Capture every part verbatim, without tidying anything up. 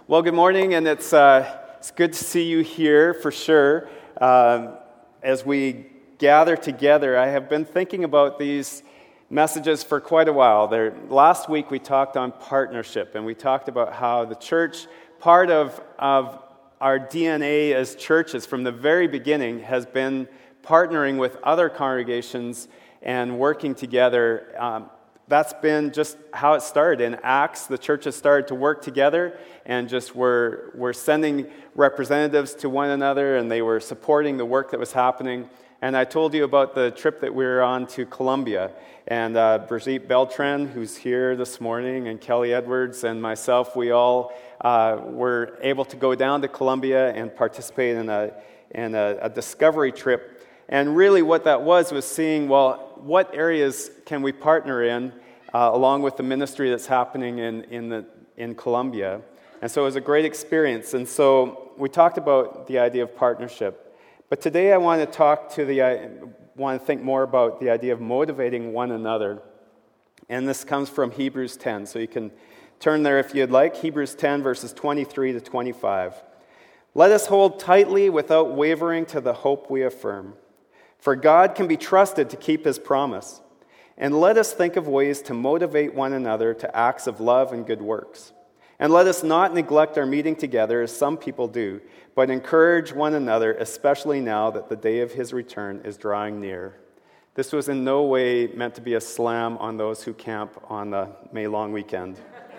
Well, good morning, and it's uh, it's good to see you here for sure. Um, as we gather together, I have been thinking about these messages for quite a while. There, last week we talked on partnership, and we talked about how the church, part of of our D N A as churches from the very beginning, has been partnering with other congregations and working together. Um, That's been just how it started. In Acts, the churches started to work together and just were, were sending representatives to one another, and they were supporting the work that was happening. And I told you about the trip that we were on to Colombia. And uh, Brigitte Beltran, who's here this morning, and Kelly Edwards and myself, we all uh, were able to go down to Colombia and participate in a, in a, a discovery trip. And really what that was was seeing, well, what areas can we partner in uh, along with the ministry that's happening in in, the, in Colombia. And so it was a great experience. And so we talked about the idea of partnership. But today I want to talk to the, I want to think more about the idea of motivating one another. And this comes from Hebrews ten. So you can turn there if you'd like. Hebrews ten, verses twenty-three to twenty-five. Let us hold tightly without wavering to the hope we affirm. For God can be trusted to keep his promise. And let us think of ways to motivate one another to acts of love and good works. And let us not neglect our meeting together as some people do, but encourage one another, especially now that the day of his return is drawing near. This was in no way meant to be a slam on those who camp on the May long weekend.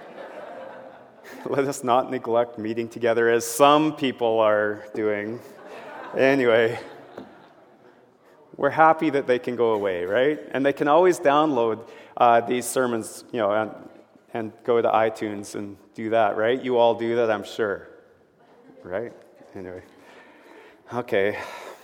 Let us not neglect meeting together as some people are doing. Anyway, we're happy that they can go away, right? And they can always download uh, these sermons, you know, and, and go to iTunes and do that, right? You all do that, I'm sure, right? Anyway, okay.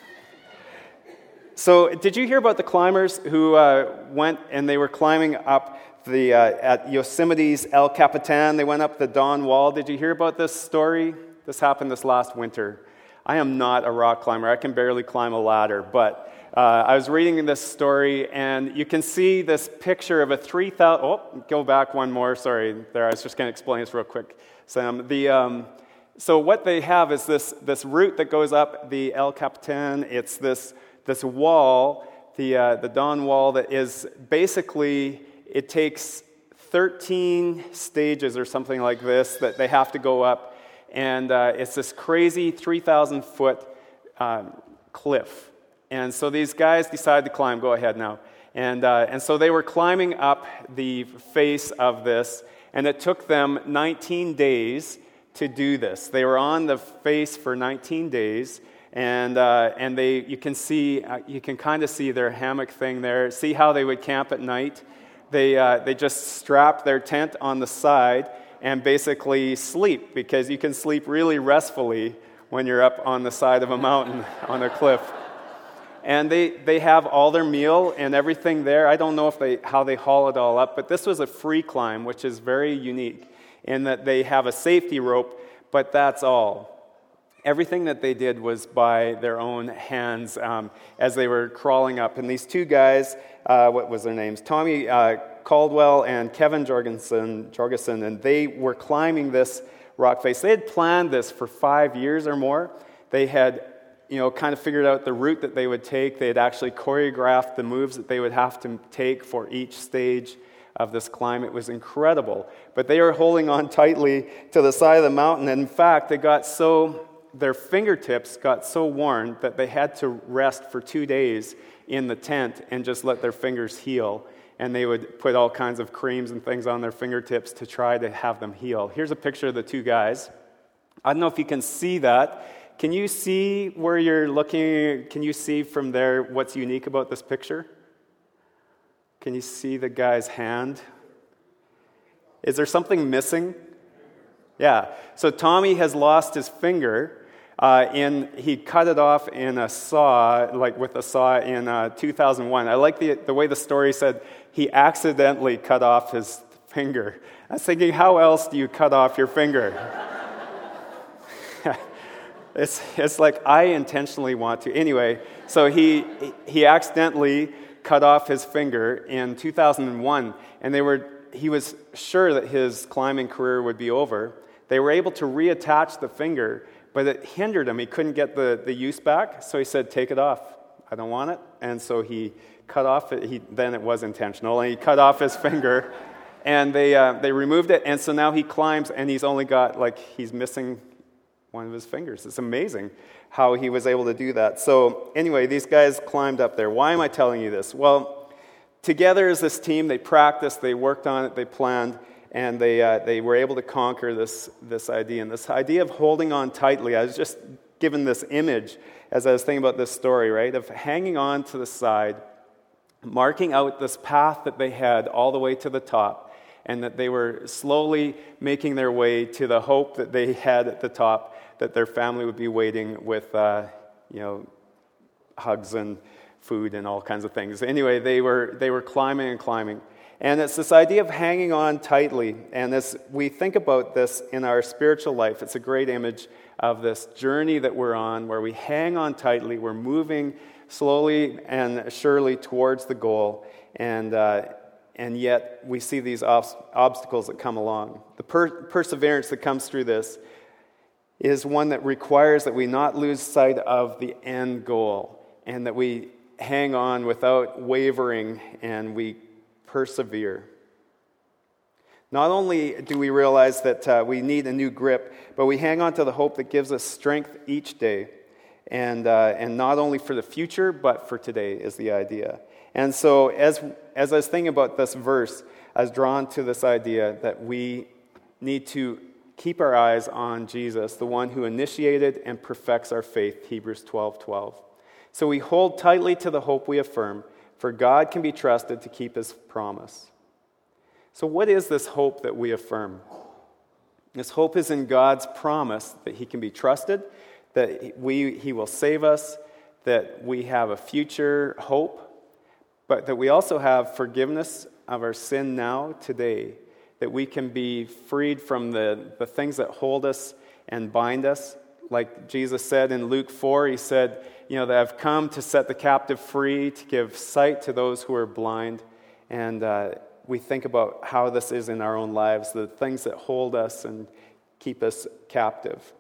So, did you hear about the climbers who uh, went and they were climbing up the uh, at Yosemite's El Capitan? They went up the Dawn Wall. Did you hear about this story? This happened this last winter. I am not a rock climber. I can barely climb a ladder, but Uh, I was reading this story, and you can see this picture of a three thousand... Oh, go back one more. Sorry, there. I was just going to explain this real quick, Sam. The, um, so what they have is this, this route that goes up the El Capitan. It's this, this wall, the, uh, the Dawn Wall, that is basically, it takes thirteen stages or something like this that they have to go up, and uh, it's this crazy three thousand foot um, cliff. And so these guys decided to climb. Go ahead now. And uh, and so they were climbing up the face of this, and it took them nineteen days to do this. They were on the face for nineteen days, and uh, and they you can see uh, you can kind of see their hammock thing there. See how they would camp at night? They uh, they just strap their tent on the side and basically sleep, because you can sleep really restfully when you're up on the side of a mountain on a cliff. And they, they have all their meal and everything there. I don't know if they how they haul it all up, but this was a free climb, which is very unique in that they have a safety rope, but that's all. Everything that they did was by their own hands um, as they were crawling up. And these two guys, uh, what was their names? Tommy uh, Caldwell and Kevin Jorgensen, Jorgensen, and they were climbing this rock face. They had planned this for five years or more. They had you know, kind of figured out the route that they would take. They had actually choreographed the moves that they would have to take for each stage of this climb. It was incredible. But they were holding on tightly to the side of the mountain. And in fact, they got so, their fingertips got so worn that they had to rest for two days in the tent and just let their fingers heal. And they would put all kinds of creams and things on their fingertips to try to have them heal. Here's a picture of the two guys. I don't know if you can see that. Can you see where you're looking? Can you see from there what's unique about this picture? Can you see the guy's hand? Is there something missing? Yeah. So Tommy has lost his finger. Uh, in he cut it off in a saw, like with a saw in uh, two thousand one. I like the the way the story said he accidentally cut off his finger. I was thinking, how else do you cut off your finger? It's it's like I intentionally want to. Anyway, so he he accidentally cut off his finger in two thousand one, and they were he was sure that his climbing career would be over. They were able to reattach the finger, but it hindered him. He couldn't get the, the use back, so he said, take it off. I don't want it. And so he cut off it. He, then it was intentional, and he cut off his finger, and they uh, they removed it, and so now he climbs, and he's only got, like, he's missing one of his fingers. It's amazing how he was able to do that. So anyway, these guys climbed up there. Why am I telling you this? Well, together as this team, they practiced, they worked on it, they planned, and they uh, they were able to conquer this, this idea. And this idea of holding on tightly, I was just given this image as I was thinking about this story, right, of hanging on to the side, marking out this path that they had all the way to the top, and that they were slowly making their way to the hope that they had at the top, that their family would be waiting with, uh, you know, hugs and food and all kinds of things. Anyway, they were they were climbing and climbing. And it's this idea of hanging on tightly. And as we think about this in our spiritual life, it's a great image of this journey that we're on, where we hang on tightly, we're moving slowly and surely towards the goal, and uh, and yet we see these ob- obstacles that come along. The per- perseverance that comes through this is one that requires that we not lose sight of the end goal, and that we hang on without wavering, and we persevere. Not only do we realize that uh, we need a new grip, but we hang on to the hope that gives us strength each day. And uh, and not only for the future, but for today is the idea. And so as, as I was thinking about this verse, I was drawn to this idea that we need to keep our eyes on Jesus, the one who initiated and perfects our faith, Hebrews twelve twelve. So we hold tightly to the hope we affirm, for God can be trusted to keep his promise. So what is this hope that we affirm? This hope is in God's promise that he can be trusted, that we he will save us, that we have a future hope, but that we also have forgiveness of our sin now, today, that we can be freed from the, the things that hold us and bind us. Like Jesus said in Luke four, he said, you know, that I've come to set the captive free, to give sight to those who are blind. And uh, we think about how this is in our own lives, the things that hold us and keep us captive.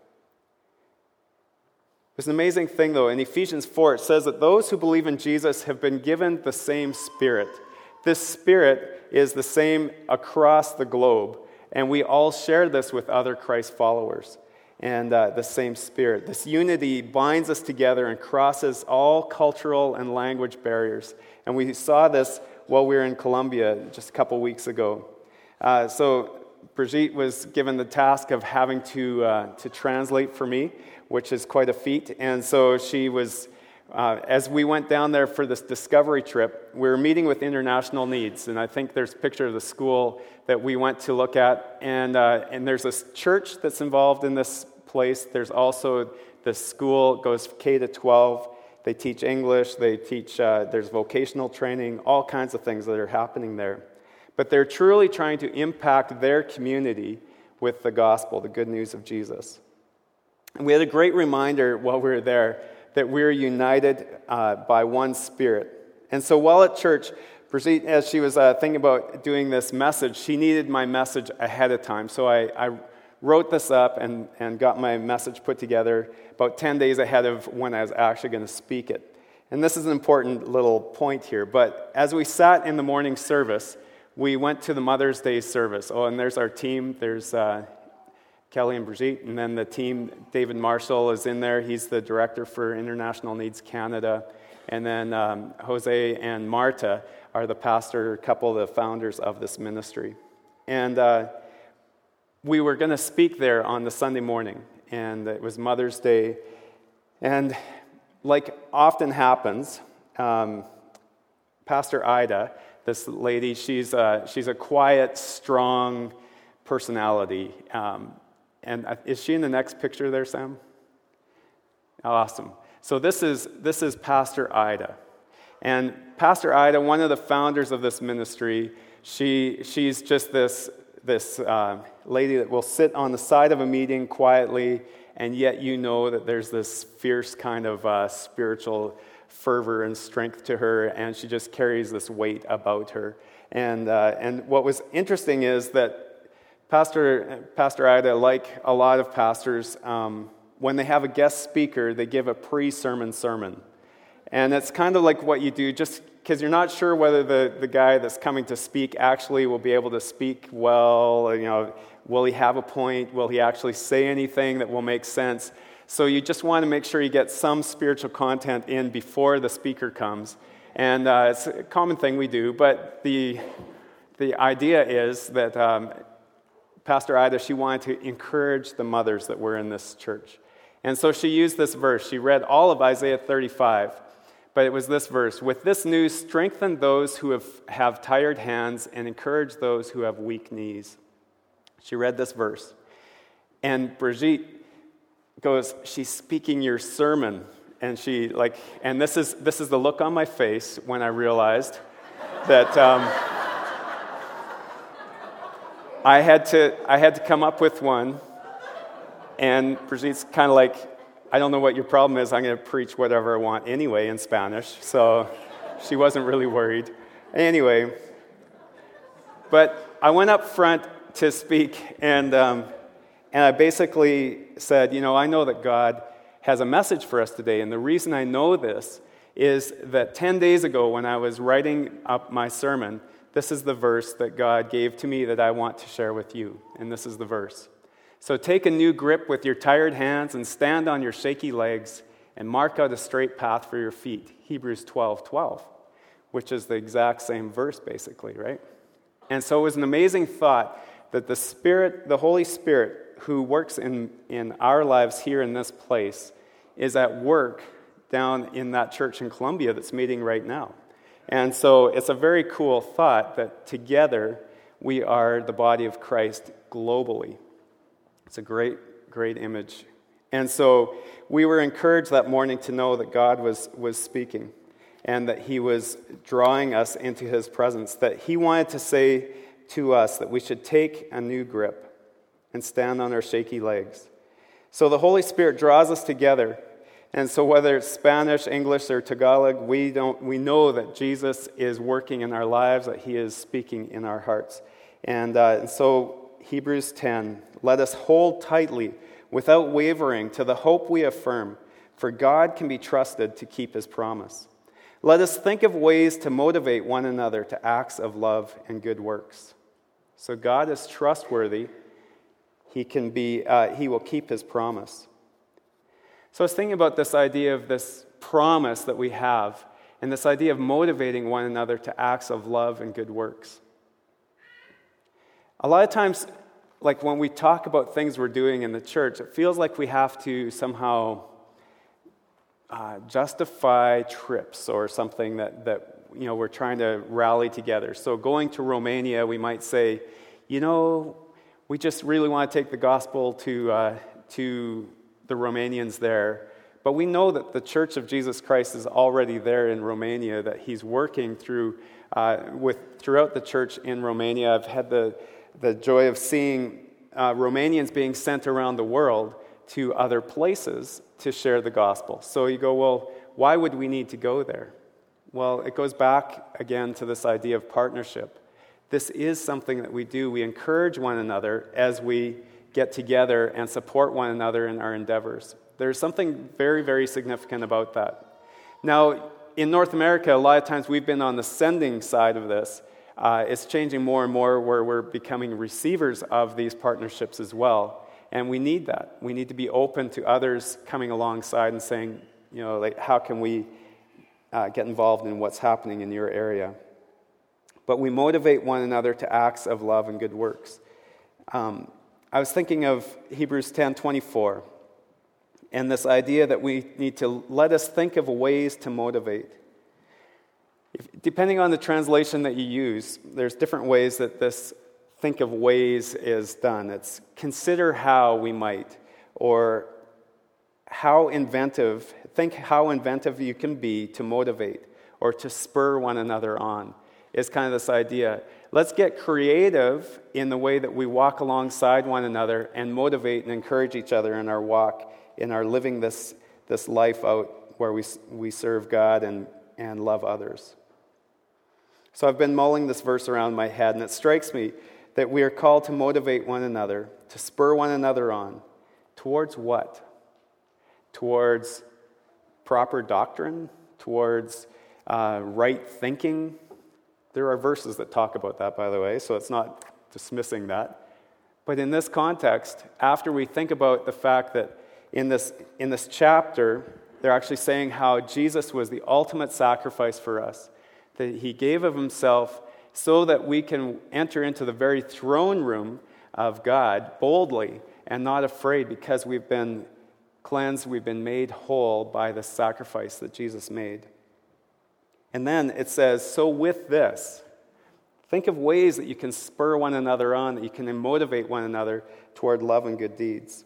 It's an amazing thing, though. In Ephesians four, it says that those who believe in Jesus have been given the same Spirit. This Spirit is the same across the globe, and we all share this with other Christ followers. And uh, the same Spirit. This unity binds us together and crosses all cultural and language barriers. And we saw this while we were in Colombia just a couple weeks ago. Uh, so Brigitte was given the task of having to uh, to translate for me, which is quite a feat. And so she was, uh, as we went down there for this discovery trip, we were meeting with International Needs. And I think there's a picture of the school that we went to look at. And uh, and there's this church that's involved in this place. There's also the school, goes K to twelve. They teach English. They teach, uh, there's vocational training, all kinds of things that are happening there. But they're truly trying to impact their community with the gospel, the good news of Jesus. And we had a great reminder while we were there that we're united uh, by one Spirit. And so while at church, Brigitte, as she was uh, thinking about doing this message, she needed my message ahead of time. So I, I wrote this up and, and got my message put together about ten days ahead of when I was actually going to speak it. And this is an important little point here. But as we sat in the morning service, we went to the Mother's Day service. Oh, and there's our team. There's uh, Kelly and Brigitte. And then the team, David Marshall is in there. He's the director for International Needs Canada. And then um, Jose and Marta are the pastor, couple of the founders of this ministry. And uh, we were going to speak there on the Sunday morning, and it was Mother's Day. And like often happens, um, Pastor Ida, this lady, she's a, she's a quiet, strong personality. Um, and is she in the next picture there, Sam? Awesome. So this is this is Pastor Ida. And Pastor Ida, one of the founders of this ministry, she she's just this this uh, lady that will sit on the side of a meeting quietly, and yet you know that there's this fierce kind of uh, spiritual fervor and strength to her, and she just carries this weight about her. And uh, and what was interesting is that Pastor, Pastor Ida, like a lot of pastors, um, when they have a guest speaker, they give a pre-sermon sermon. And it's kind of like what you do just because you're not sure whether the, the guy that's coming to speak actually will be able to speak well, you know, will he have a point, will he actually say anything that will make sense? So you just want to make sure you get some spiritual content in before the speaker comes. And uh, it's a common thing we do, but the, the idea is that um, Pastor Ida, she wanted to encourage the mothers that were in this church. And so she used this verse. She read all of Isaiah thirty-five, but it was this verse. With this news, strengthen those who have, have tired hands and encourage those who have weak knees. She read this verse. And Brigitte goes, she's speaking your sermon. And she like, and this is this is the look on my face when I realized that um, I had to I had to come up with one. And Brigitte's kind of like, I don't know what your problem is. I'm going to preach whatever I want anyway in Spanish. So she wasn't really worried. Anyway, but I went up front to speak, and um, and I basically said, you know, I know that God has a message for us today. And the reason I know this is that ten days ago when I was writing up my sermon, this is the verse that God gave to me that I want to share with you. And this is the verse. So take a new grip with your tired hands and stand on your shaky legs and mark out a straight path for your feet. Hebrews twelve twelve, which is the exact same verse basically, right? And so it was an amazing thought that the Spirit, the Holy Spirit, who works in, in our lives here in this place, is at work down in that church in Colombia that's meeting right now. And so it's a very cool thought that together we are the body of Christ globally. It's a great, great image. And so we were encouraged that morning to know that God was, was speaking and that he was drawing us into his presence, that he wanted to say to us that we should take a new grip and stand on our shaky legs. So the Holy Spirit draws us together. And so whether it's Spanish, English, or Tagalog, we don't we know that Jesus is working in our lives, that he is speaking in our hearts. And, uh, and so Hebrews ten, let us hold tightly without wavering to the hope we affirm, for God can be trusted to keep his promise. Let us think of ways to motivate one another to acts of love and good works. So God is trustworthy. He can be. Uh, he will keep his promise. So I was thinking about this idea of this promise that we have and this idea of motivating one another to acts of love and good works. A lot of times, like when we talk about things we're doing in the church, it feels like we have to somehow uh, justify trips or something that, that you know we're trying to rally together. So going to Romania, we might say, you know, we just really want to take the gospel to uh, to the Romanians there. But we know that the Church of Jesus Christ is already there in Romania, that he's working through uh, with throughout the church in Romania. I've had the the joy of seeing uh, Romanians being sent around the world to other places to share the gospel. So you go, well, why would we need to go there? Well, it goes back again to this idea of partnership. This is something that we do. We encourage one another as we get together and support one another in our endeavors. There's something very, very significant about that. Now, in North America, a lot of times we've been on the sending side of this. Uh, it's changing more and more where we're becoming receivers of these partnerships as well. And we need that. We need to be open to others coming alongside and saying, you know, like, how can we uh, get involved in what's happening in your area? But we motivate one another to acts of love and good works. Um, I was thinking of Hebrews ten twenty-four and this idea that we need to let us think of ways to motivate. If, depending on the translation that you use, there's different ways that this think of ways is done. It's consider how we might, or how inventive, think how inventive you can be to motivate or to spur one another on. Is kind of this idea. Let's get creative in the way that we walk alongside one another and motivate and encourage each other in our walk, in our living this, this life out where we, we serve God and, and love others. So I've been mulling this verse around my head, and it strikes me that we are called to motivate one another, to spur one another on. Towards what? Towards proper doctrine? Towards uh, right thinking? There are verses that talk about that, by the way, so it's not dismissing that. But in this context, after we think about the fact that in this, in this chapter, they're actually saying how Jesus was the ultimate sacrifice for us, that he gave of himself so that we can enter into the very throne room of God boldly and not afraid because we've been cleansed, we've been made whole by the sacrifice that Jesus made. And then it says, so with this, think of ways that you can spur one another on, that you can motivate one another toward love and good deeds.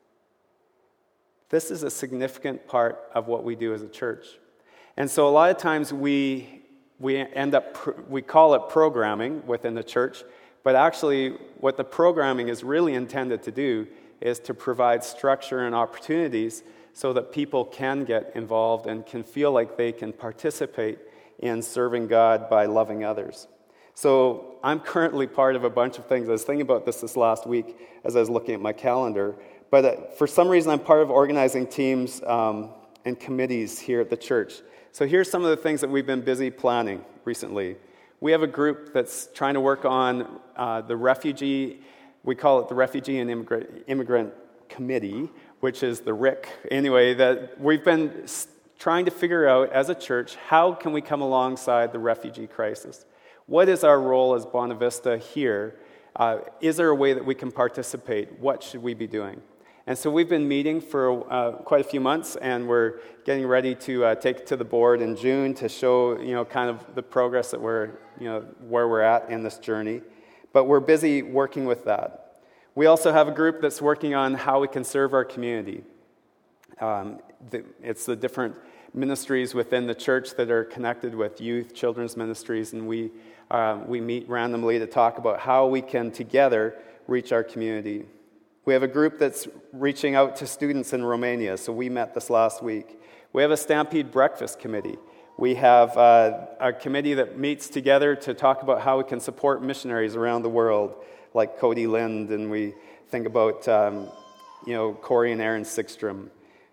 This is a significant part of what we do as a church. And so a lot of times we we end up, we call it programming within the church, but actually what the programming is really intended to do is to provide structure and opportunities so that people can get involved and can feel like they can participate in serving God by loving others. So I'm currently part of a bunch of things. I was thinking about this this last week as I was looking at my calendar. But uh, for some reason, I'm part of organizing teams um, and committees here at the church. So here's some of the things that we've been busy planning recently. We have a group that's trying to work on uh, the refugee, we call it the Refugee and Immigrant, Immigrant Committee, which is the R I C. Anyway, that we've been trying to figure out as a church, how can we come alongside the refugee crisis? What is our role as Bonavista here? Uh, is there a way that we can participate? What should we be doing? And so we've been meeting for uh, quite a few months, and we're getting ready to uh, take it to the board in June to show, you know, kind of the progress that we're, you know, where we're at in this journey. But we're busy working with that. We also have a group that's working on how we can serve our community. Um, the, it's the different ministries within the church that are connected with youth, children's ministries, and we uh, we meet randomly to talk about how we can together reach our community. We have a group that's reaching out to students in Romania, so we met this last week. We have a Stampede Breakfast Committee. We have uh, a committee that meets together to talk about how we can support missionaries around the world, like Cody Lind, and we think about um, you know, Corey and Aaron Sigstrom.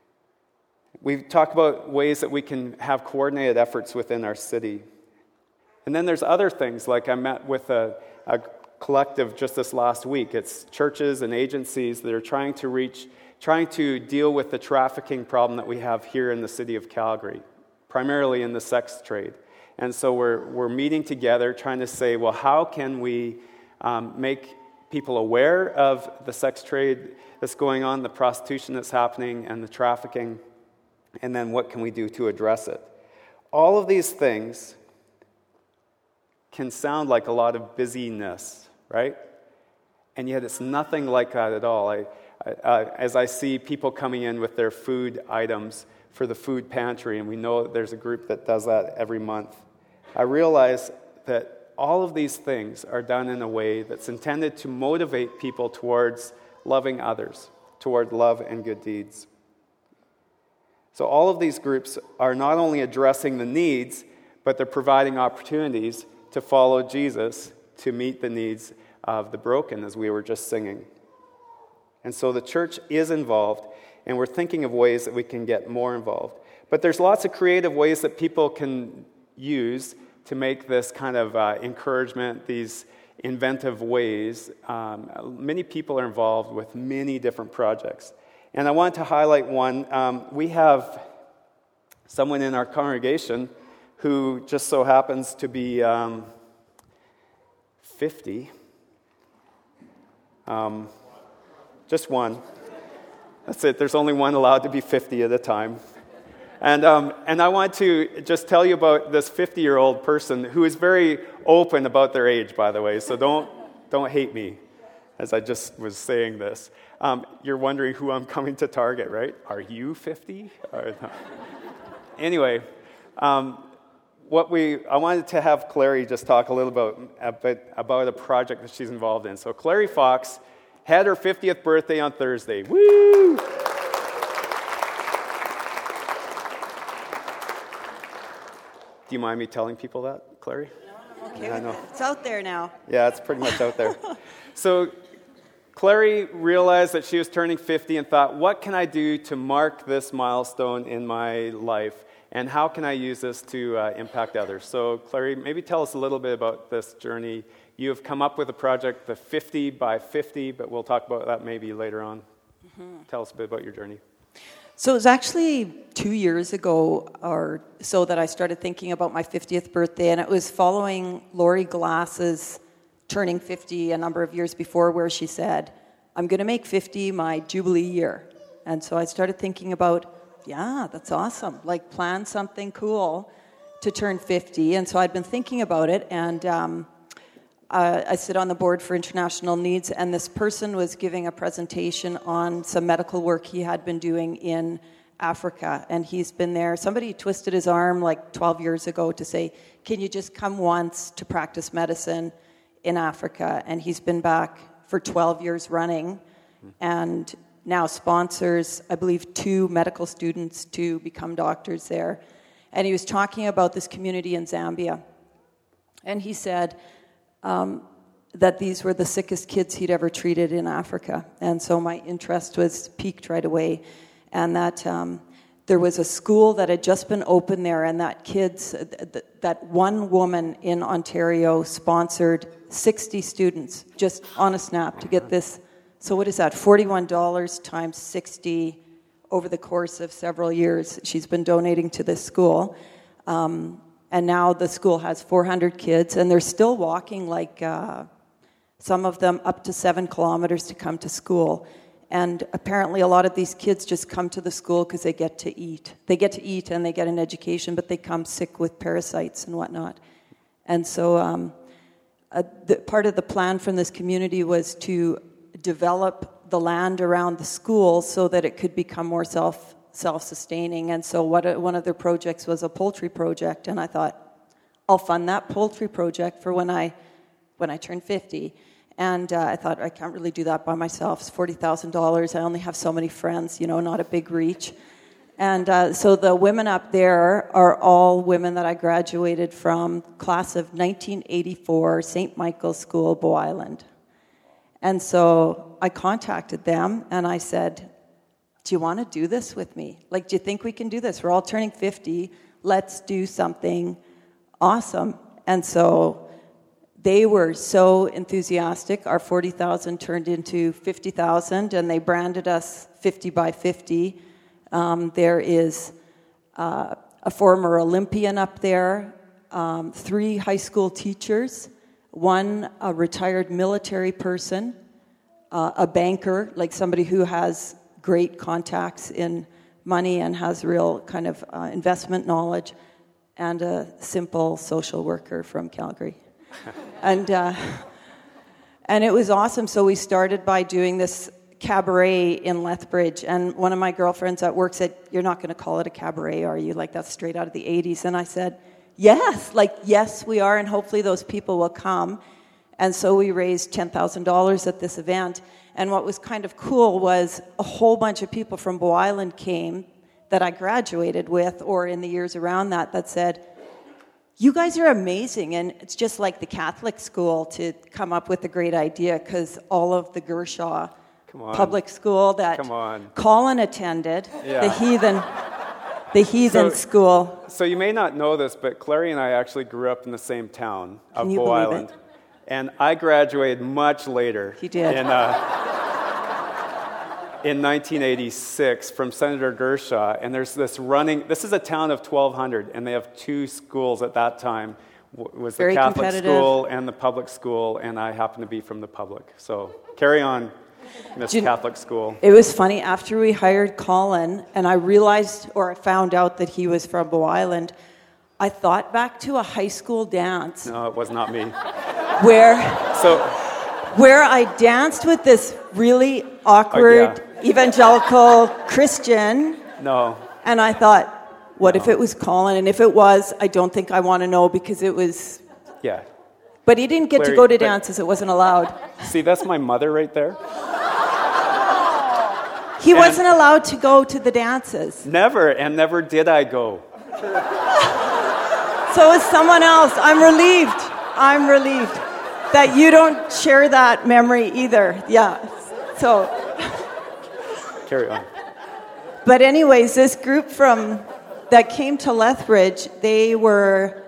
We've talked about ways that we can have coordinated efforts within our city. And then there's other things, like I met with a, a collective just this last week. It's churches and agencies that are trying to reach, trying to deal with the trafficking problem that we have here in the city of Calgary, primarily in the sex trade. And so we're we're meeting together trying to say, well, how can we um, make people aware of the sex trade that's going on, the prostitution that's happening, and the trafficking, and then what can we do to address it? All of these things can sound like a lot of busyness, right? And yet it's nothing like that at all. I, I, uh, as I see people coming in with their food items for the food pantry, and we know that there's a group that does that every month, I realize that all of these things are done in a way that's intended to motivate people towards loving others, toward love and good deeds. So all of these groups are not only addressing the needs, but they're providing opportunities to follow Jesus, to meet the needs of the broken, as we were just singing. And so the church is involved, and we're thinking of ways that we can get more involved. But there's lots of creative ways that people can use to make this kind of uh, encouragement, these inventive ways. Um, many people are involved with many different projects. And I want to highlight one. Um, we have someone in our congregation who just so happens to be um, fifty. Um, just one. That's it. There's only one allowed to be fifty at a time. And um, and I want to just tell you about this fifty-year-old person who is very open about their age, by the way. So don't don't hate me as I just was saying this. Um, you're wondering who I'm coming to target, right? Are you fifty? Or, no. Anyway, um, what we I wanted to have Clary just talk a little about, a bit about a project that she's involved in. So Clary Fox had her fiftieth birthday on Thursday. Woo! Do you mind me telling people that, Clary? No, I'm okay I with know. it. It's out there now. Yeah, it's pretty much out there. So Clary realized that she was turning fifty and thought, what can I do to mark this milestone in my life? And how can I use this to uh, impact others? So Clary, maybe tell us a little bit about this journey. You have come up with a project, the fifty by fifty, but we'll talk about that maybe later on. Mm-hmm. Tell us a bit about your journey. So it was actually two years ago or so that I started thinking about my fiftieth birthday, and it was following Lori Glass's turning fifty a number of years before, where she said, I'm going to make fifty my Jubilee year. And so I started thinking about, yeah, that's awesome. Like, plan something cool to turn fifty. And so I'd been thinking about it, and um, uh, I sit on the board for International Needs, and this person was giving a presentation on some medical work he had been doing in Africa. And he's been there. Somebody twisted his arm like twelve years ago to say, can you just come once to practice medicine in Africa? And he's been back for twelve years running, and now sponsors, I believe, two medical students to become doctors there. And he was talking about this community in Zambia. And he said um, that these were the sickest kids he'd ever treated in Africa. And so my interest was piqued right away. And that um, there was a school that had just been opened there, and that kids, th- that one woman in Ontario sponsored sixty students just on a snap to get this. So what is that, forty-one dollars times sixty over the course of several years. She's been donating to this school. Um, and now the school has four hundred kids, and they're still walking like uh, some of them up to seven kilometers to come to school. And apparently a lot of these kids just come to the school because they get to eat. They get to eat and they get an education, but they come sick with parasites and whatnot. And so um, uh, the, part of the plan from this community was to develop the land around the school so that it could become more self, self-sustaining. And so what one of their projects was a poultry project. And I thought, I'll fund that poultry project for when I when I turn fifty. And uh, I thought, I can't really do that by myself. It's forty thousand dollars. I only have so many friends, you know, not a big reach. And uh, so the women up there are all women that I graduated from, class of nineteen eighty-four, Saint Michael's School, Bow Island. And so I contacted them, and I said, do you want to do this with me? Like, do you think we can do this? We're all turning fifty. Let's do something awesome. And so they were so enthusiastic. Our forty thousand turned into fifty thousand, and they branded us fifty by fifty. Um, there is uh, a former Olympian up there, um, three high school teachers, one a retired military person, uh, a banker, like somebody who has great contacts in money and has real kind of uh, investment knowledge, and a simple social worker from Calgary. and uh, and it was awesome. So we started by doing this cabaret in Lethbridge, and one of my girlfriends at work said, you're not going to call it a cabaret, are you? Like, that's straight out of the eighties. And I said, yes, like, yes, we are, and hopefully those people will come. And so we raised ten thousand dollars at this event. And what was kind of cool was a whole bunch of people from Bow Island came that I graduated with, or in the years around that, that said, you guys are amazing. And it's just like the Catholic school to come up with a great idea, because all of the Gershaw public school that Colin attended, yeah. the heathen the heathen so, school. So you may not know this, but Clary and I actually grew up in the same town of Can you Bow believe Island. It? And I graduated much later. He did. In, uh, in nineteen eighty-six from Senator Gershaw. And there's this running, this is a town of twelve hundred, and they have two schools at that time. It was the Very Catholic school and the public school, and I happen to be from the public. So carry on, Miss you, Catholic school. It was funny, after we hired Colin, and I realized, or I found out that he was from Bow Island, I thought back to a high school dance. No, it was not me. Where, so, where I danced with this really awkward, uh, yeah. evangelical Christian. No. And I thought, what no. if it was Colin? And if it was, I don't think I want to know, because it was... Yeah. But he didn't get Larry, to go to dances. It wasn't allowed. See, that's my mother right there. He and wasn't allowed to go to the dances. Never, and never did I go. So is someone else. I'm relieved. I'm relieved that you don't share that memory either. Yeah. So. Carry on. But anyways, this group from that came to Lethbridge, they were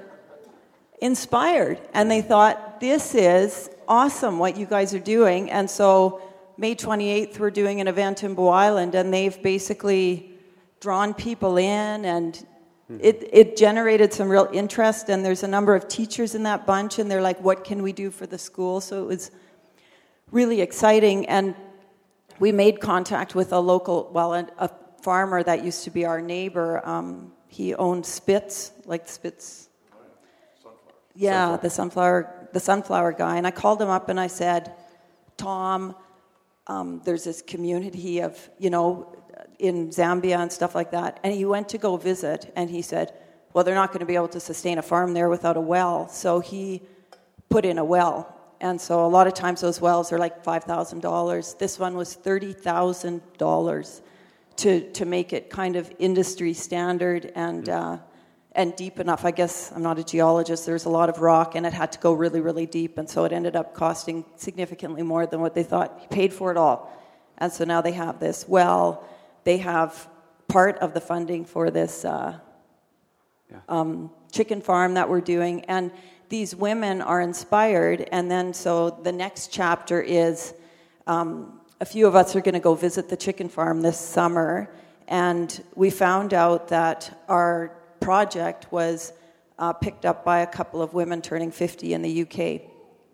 inspired, and they thought, this is awesome what you guys are doing. And so May twenty-eighth, we're doing an event in Bow Island, and they've basically drawn people in, and it, it generated some real interest, and there's a number of teachers in that bunch, and they're like, what can we do for the school? So it was really exciting, and we made contact with a local, well, a, a farmer that used to be our neighbor. Um, he owned Spitz, like Spitz. Sunflower. Yeah, Sunflower. the sunflower, the sunflower guy, and I called him up and I said, Tom, um, there's this community of, you know, in Zambia and stuff like that. And he went to go visit, and he said, well, they're not going to be able to sustain a farm there without a well. So he put in a well. And so a lot of times those wells are like five thousand dollars. This one was thirty thousand dollars to, to make it kind of industry standard and uh, and deep enough. I guess I'm not a geologist. There's a lot of rock, and it had to go really, really deep. And so it ended up costing significantly more than what they thought. He paid for it all. And so now they have this well. They have part of the funding for this uh, yeah. um, chicken farm that we're doing. And these women are inspired. And then so the next chapter is um, a few of us are going to go visit the chicken farm this summer. And we found out that our project was uh, picked up by a couple of women turning fifty in the U K.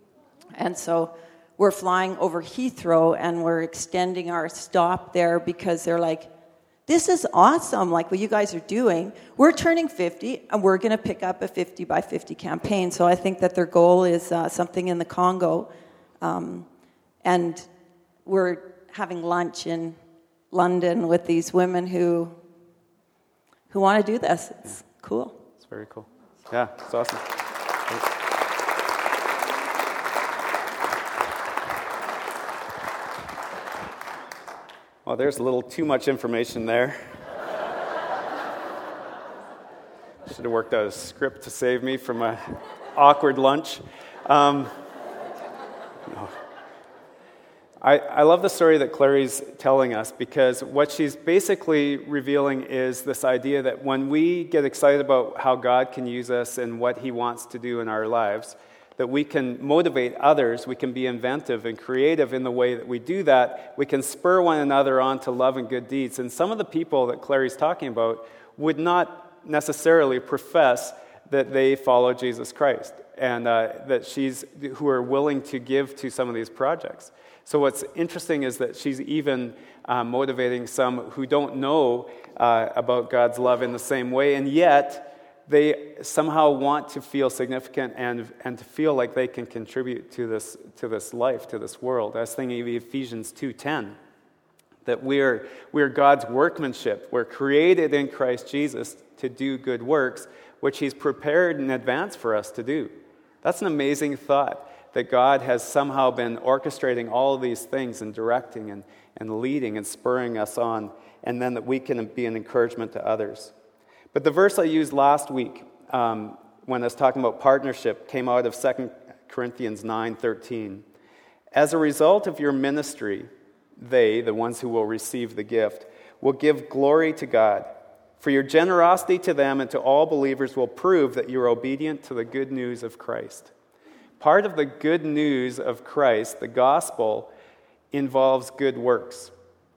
And so we're flying over Heathrow, and we're extending our stop there because they're like, this is awesome, like what you guys are doing. We're turning fifty, and we're going to pick up a fifty by fifty campaign. So I think that their goal is uh, something in the Congo. Um, and we're having lunch in London with these women who who want to do this. It's yeah. cool. It's very cool. Yeah, it's awesome. Well, there's a little too much information there. Should have worked out a script to save me from an awkward lunch. Um, no. I, I love the story that Clary's telling us, because what she's basically revealing is this idea that when we get excited about how God can use us and what He wants to do in our lives, that we can motivate others, we can be inventive and creative in the way that we do that, we can spur one another on to love and good deeds. And some of the people that Clary's talking about would not necessarily profess that they follow Jesus Christ, and uh, that she's, who are willing to give to some of these projects. So what's interesting is that she's even uh, motivating some who don't know uh, about God's love in the same way, and yet they somehow want to feel significant and and to feel like they can contribute to this to this life, to this world. I was thinking of Ephesians two ten, that we're we're God's workmanship. We're created in Christ Jesus to do good works, which He's prepared in advance for us to do. That's an amazing thought, that God has somehow been orchestrating all of these things and directing and, and leading and spurring us on, and then that we can be an encouragement to others. But the verse I used last week um, when I was talking about partnership came out of Second Corinthians nine thirteen. As a result of your ministry, they, the ones who will receive the gift, will give glory to God. For your generosity to them and to all believers will prove that you are obedient to the good news of Christ. Part of the good news of Christ, the gospel, involves good works.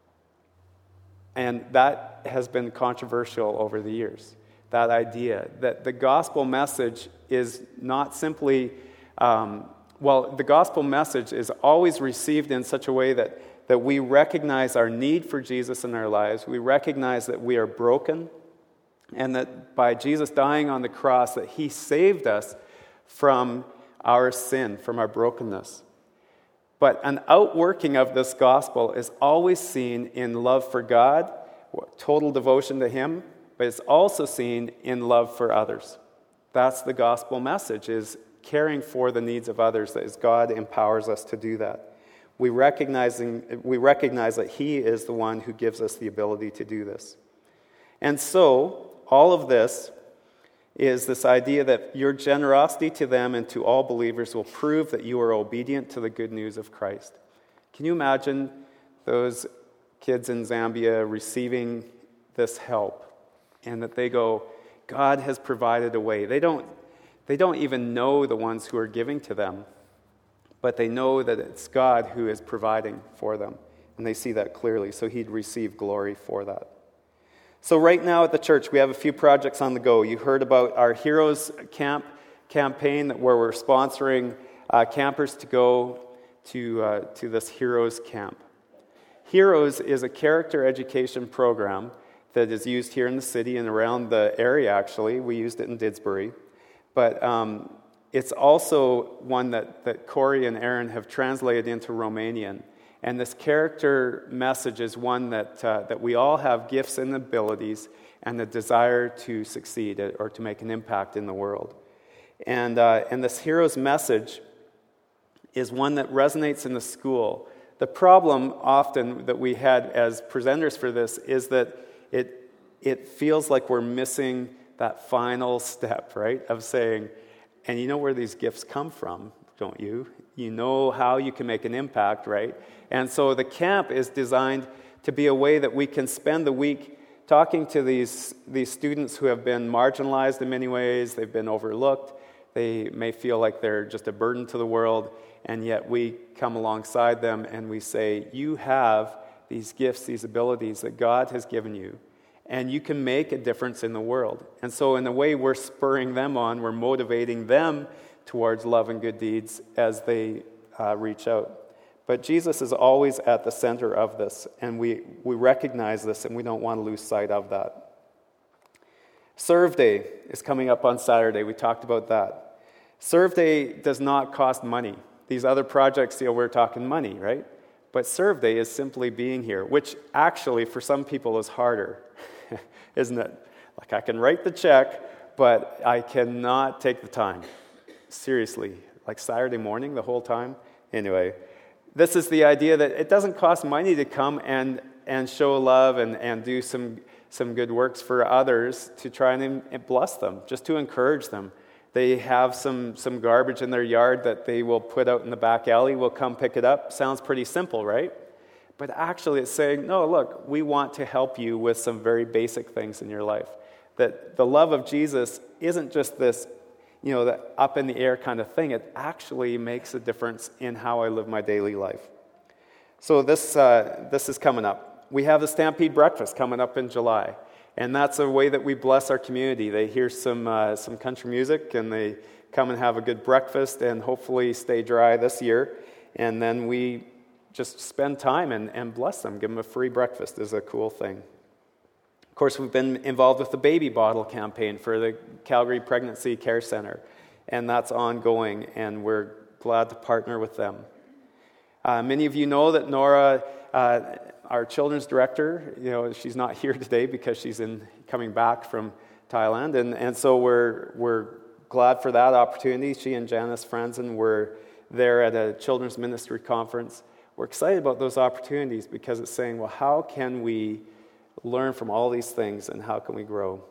And that has been controversial over the years, that idea that the gospel message is not simply, um, well, the gospel message is always received in such a way that, that we recognize our need for Jesus in our lives. We recognize that we are broken, and that by Jesus dying on the cross, that He saved us from our sin, from our brokenness. But an outworking of this gospel is always seen in love for God, total devotion to Him, but it's also seen in love for others. That's the gospel message, is caring for the needs of others, as God empowers us to do that. We recognizing, we recognize that He is the one who gives us the ability to do this. And so, all of this is this idea that your generosity to them and to all believers will prove that you are obedient to the good news of Christ. Can you imagine those kids in Zambia receiving this help and that they go, God has provided a way. They don't, they don't even know the ones who are giving to them, but they know that it's God who is providing for them, and they see that clearly, so he'd receive glory for that. So right now at the church, we have a few projects on the go. You heard about our Heroes Camp campaign where we're sponsoring uh, campers to go to, uh, to this Heroes Camp. Heroes is a character education program that is used here in the city and around the area, actually. We used it in Didsbury. But um, it's also one that, that Corey and Aaron have translated into Romanian. And this character message is one that uh, that we all have gifts and abilities and the desire to succeed or to make an impact in the world. And, uh, and this hero's message is one that resonates in the school. The problem often that we had as presenters for this is that it it feels like we're missing that final step, right, of saying, and you know where these gifts come from, don't you? You know how you can make an impact, right? And so the camp is designed to be a way that we can spend the week talking to these, these students who have been marginalized in many ways, they've been overlooked, they may feel like they're just a burden to the world, and yet we come alongside them and we say, you have these gifts, these abilities that God has given you, and you can make a difference in the world. And so in a way, we're spurring them on, we're motivating them towards love and good deeds as they uh, reach out. But Jesus is always at the center of this, and we, we recognize this, and we don't want to lose sight of that. Serve Day is coming up on Saturday. We talked about that. Serve Day does not cost money. These other projects, you know, we're talking money, right? But Serve Day is simply being here, which actually for some people is harder, isn't it? Like I can write the check, but I cannot take the time. Seriously, like Saturday morning the whole time? Anyway, this is the idea that it doesn't cost money to come and, and show love and, and do some, some good works for others to try and bless them, just to encourage them. They have some, some garbage in their yard that they will put out in the back alley. We'll come pick it up. Sounds pretty simple, right? But actually it's saying, no, look, we want to help you with some very basic things in your life. That the love of Jesus isn't just this, you know, that up in the air kind of thing. It actually makes a difference in how I live my daily life. So this uh, this is coming up. We have the Stampede Breakfast coming up in July. And that's a way that we bless our community. They hear some uh, some country music, and they come and have a good breakfast and hopefully stay dry this year. And then we just spend time and, and bless them. Give them a free breakfast is a cool thing. Of course, we've been involved with the baby bottle campaign for the Calgary Pregnancy Care Center. And that's ongoing, and we're glad to partner with them. Uh, many of you know that Nora... Uh, Our children's director, you know, she's not here today because she's in coming back from Thailand, and, and so we're we're glad for that opportunity. She and Janice Franzen were there at a children's ministry conference. We're excited about those opportunities because it's saying, well, how can we learn from all these things and how can we grow?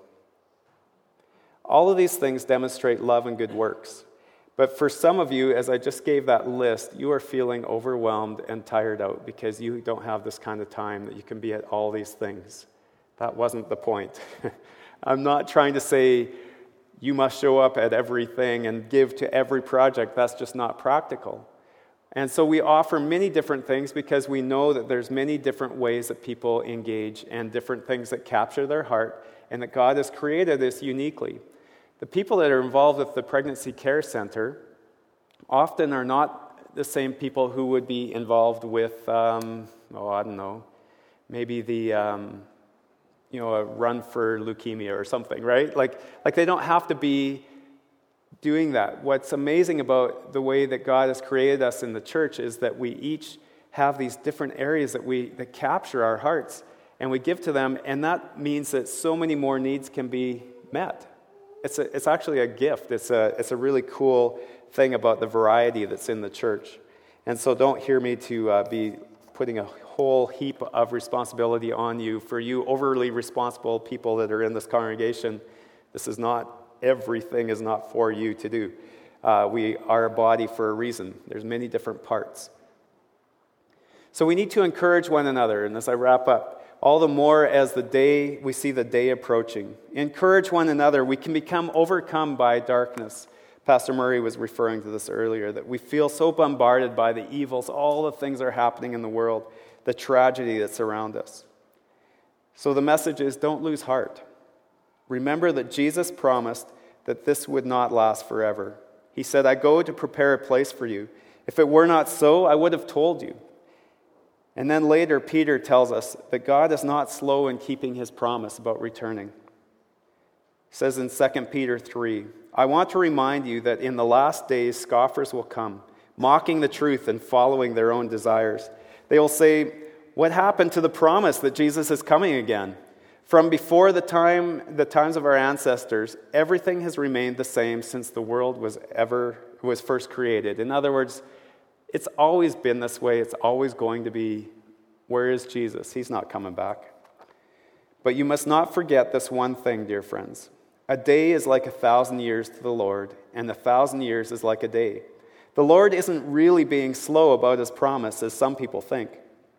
All of these things demonstrate love and good works. But for some of you, as I just gave that list, you are feeling overwhelmed and tired out because you don't have this kind of time that you can be at all these things. That wasn't the point. I'm not trying to say you must show up at everything and give to every project. That's just not practical. And so we offer many different things because we know that there's many different ways that people engage and different things that capture their heart, and that God has created this uniquely. The people that are involved with the Pregnancy Care Center often are not the same people who would be involved with, um, oh, I don't know, maybe the, um, you know, a run for leukemia or something, right? Like, like they don't have to be doing that. What's amazing about the way that God has created us in the church is that we each have these different areas that we that capture our hearts, and we give to them, and that means that so many more needs can be met. It's a, it's actually a gift. It's a it's a really cool thing about the variety that's in the church. And so don't hear me to uh, be putting a whole heap of responsibility on you. For you overly responsible people that are in this congregation, this is not everything is not for you to do. Uh, we are a body for a reason. There's many different parts. So we need to encourage one another. And as I wrap up, all the more as the day, we see the day approaching. Encourage one another. We can become overcome by darkness. Pastor Murray was referring to this earlier, that we feel so bombarded by the evils, all the things that are happening in the world, the tragedy that's around us. So the message is, don't lose heart. Remember that Jesus promised that this would not last forever. He said, I go to prepare a place for you. If it were not so, I would have told you. And then later, Peter tells us that God is not slow in keeping his promise about returning. He says in Second Peter three, I want to remind you that in the last days, scoffers will come, mocking the truth and following their own desires. They will say, what happened to the promise that Jesus is coming again? From before the time, the times of our ancestors, everything has remained the same since the world was ever was first created. In other words, it's always been this way. It's always going to be. Where is Jesus? He's not coming back. But you must not forget this one thing, dear friends. A day is like a thousand years to the Lord, and a thousand years is like a day. The Lord isn't really being slow about his promise, as some people think.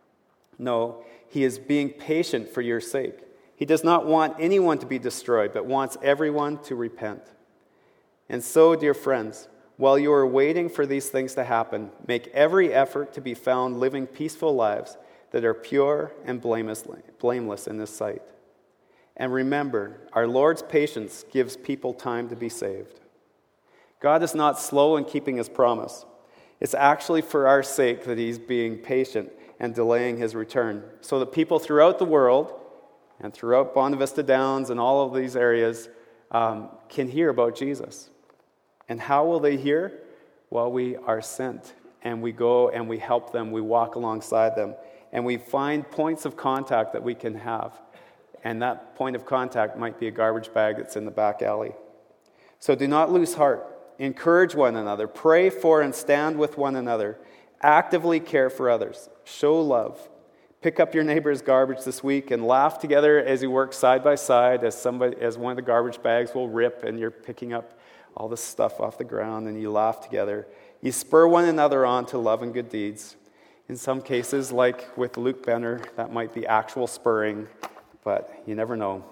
No, he is being patient for your sake. He does not want anyone to be destroyed, but wants everyone to repent. And so, dear friends, while you are waiting for these things to happen, make every effort to be found living peaceful lives that are pure and blameless, blameless in his sight. And remember, our Lord's patience gives people time to be saved. God is not slow in keeping his promise. It's actually for our sake that he's being patient and delaying his return, so that people throughout the world and throughout Bonavista Downs and all of these areas um, can hear about Jesus. And how will they hear? Well, we are sent, and we go and we help them, we walk alongside them, and we find points of contact that we can have. And that point of contact might be a garbage bag that's in the back alley. So do not lose heart. Encourage one another. Pray for and stand with one another. Actively care for others. Show love. Pick up your neighbor's garbage this week and laugh together as you work side by side as somebody, as one of the garbage bags will rip and you're picking up all this stuff off the ground and you laugh together. You spur one another on to love and good deeds. In some cases, like with Luke Benner, that might be actual spurring, but you never know.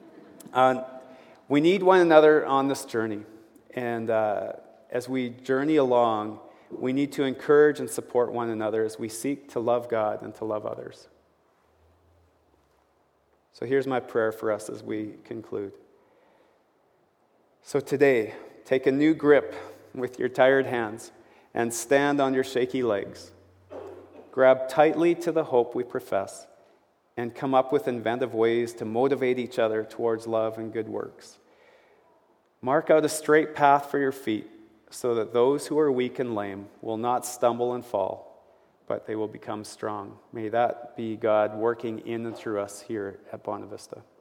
Uh, we need one another on this journey. And uh, as we journey along, we need to encourage and support one another as we seek to love God and to love others. So here's my prayer for us as we conclude. So today, take a new grip with your tired hands and stand on your shaky legs. Grab tightly to the hope we profess and come up with inventive ways to motivate each other towards love and good works. Mark out a straight path for your feet so that those who are weak and lame will not stumble and fall, but they will become strong. May that be God working in and through us here at Bonavista.